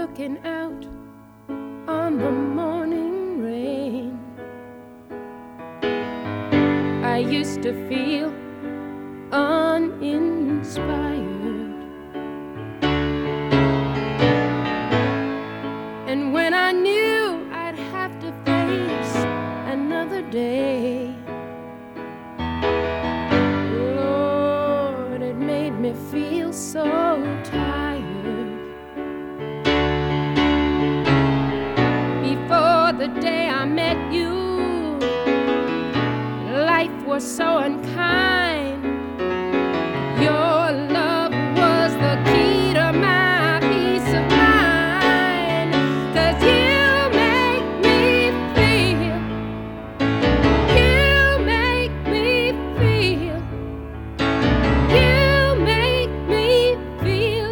walking out on the morning rain. I used to feel uninspired, and when I knew I'd have to face another day, Lord, it made me feel so tired. Before the day I met you, life was so unkind.